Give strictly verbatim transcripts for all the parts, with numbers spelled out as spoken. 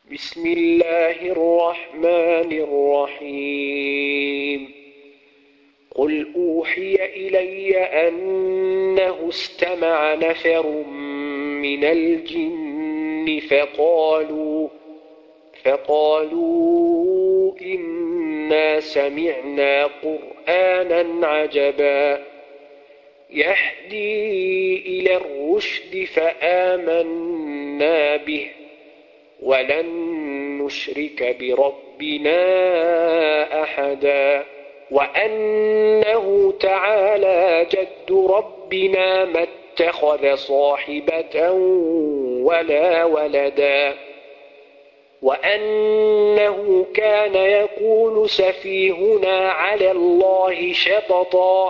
بسم الله الرحمن الرحيم قل أوحي إلي أنه استمع نفر من الجن فقالوا فقالوا إنا سمعنا قرآنا عجبا يهدي إلى الرشد فآمنا به ولن نشرك بربنا أحدا وأنه تعالى جد ربنا ما اتخذ صاحبة ولا ولدا وأنه كان يقول سفيهنا على الله شططا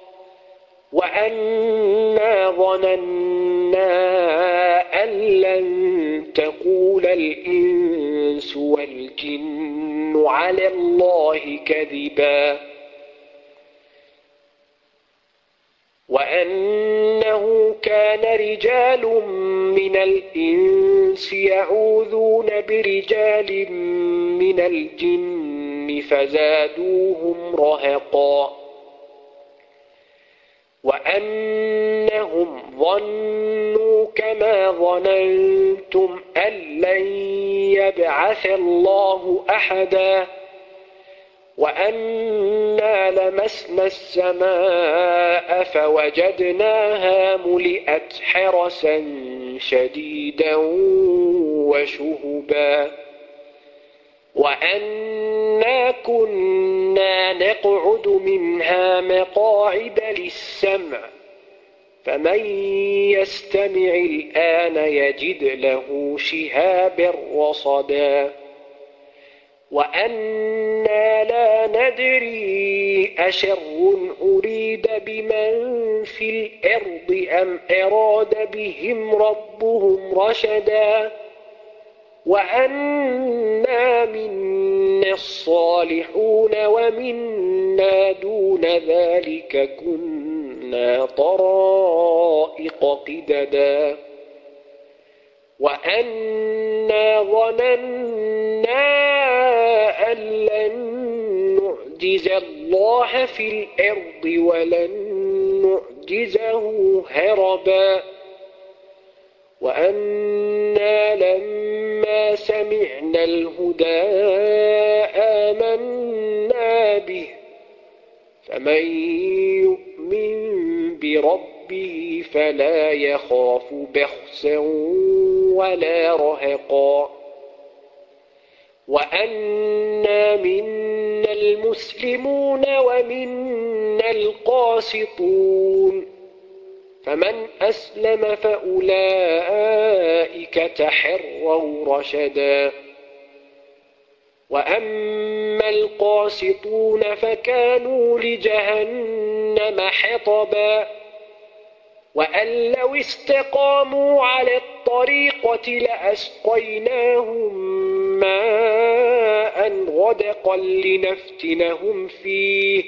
وأنا ظننا أن لن تقول الإنس والجن على الله كذبا وأنه كان رجال من الإنس يعوذون برجال من الجن فزادوهم رهقا وأنهم ظنوا كما ظننتم أن لن يبعث الله أحدا وأنا لمسنا السماء فوجدناها ملئت حرسا شديدا وشهبا وأنا كنا نقعد منها مقاعد للسمع فمن يستمع الآن يجد له شهابا رصدا وأنا لا ندري أشر أريد بمن في الأرض أم أراد بهم ربهم رشدا وأنا منا الصالحون ومنا دون ذلك كنا طرائق قددا وأنا ظننا أن لن نعجز الله في الأرض ولن نعجزه هربا وأنا لما سمعنا الهدى آمنا به فمن يؤمن بربه فلا يخاف بخسا ولا رهقا وأنا منا المسلمون ومنا القاسطون فمن أسلم فأولئك تحروا رشدا وأما القاسطون فكانوا لجهنم حطبا وأن لو استقاموا على الطريقة لأسقيناهم ماء غدقا لنفتنهم فيه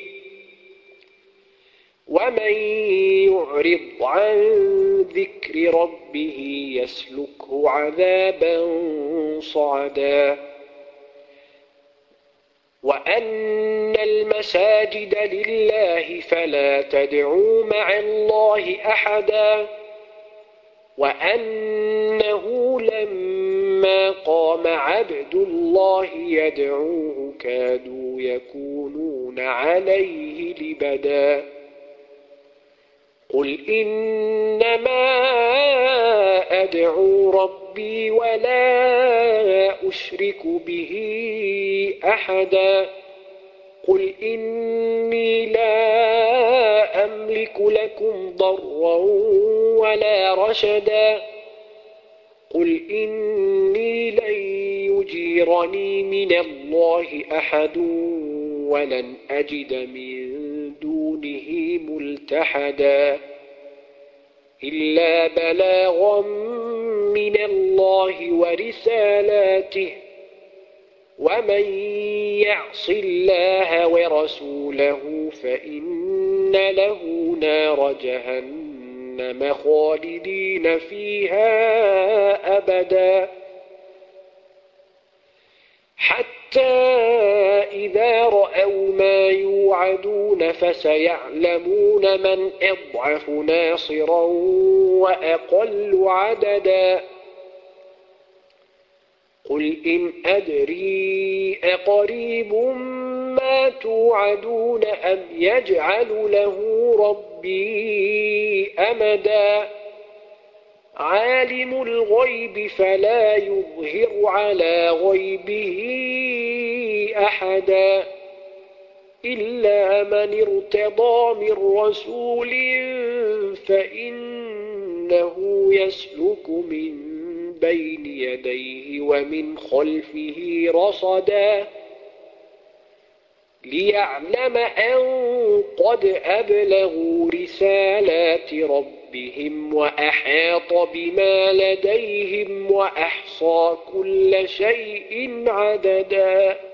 ومن يعرض عن ذكر ربه يسلكه عذابا صعدا وأن المساجد لله فلا تدعوا مع الله أحدا وأنه لما قام عبد الله يدعوه كادوا يكونون عليه لبدا قل إنما أدعو ربي ولا أشرك به أحدا قل إني لا أملك لكم ضرا ولا رشدا قل إني لن يجيرني من الله أحد ولن أجد من دونه ملتحدا إلا بلاغا من الله ورسالاته ومن يعص الله ورسوله فإن له نار جهنم خالدين فيها أبدا حتى إذا رأوا ما يوعدون فسيعلمون من أضعف ناصرا وأقل عددا قل إن أدري أقريب ما توعدون أم يجعل له ربي أمدا عالم الغيب فلا يظهر على غيبه أحدا إلا من ارتضى من رسول فإنه يسلك من بين يديه ومن خلفه رصدا ليعلم أن قد أبلغوا رسالات ربهم وأحاط بما لديهم وأحصى كل شيء عددا.